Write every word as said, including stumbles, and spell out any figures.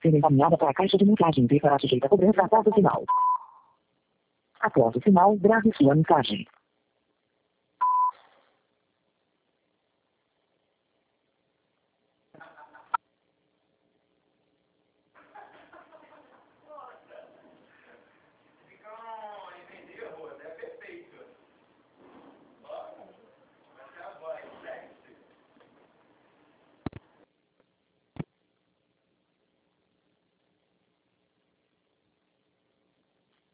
Ser encaminhada para a caixa de mensagens e será sujeita a cobrança após o sinal. Após o sinal, grave sua mensagem.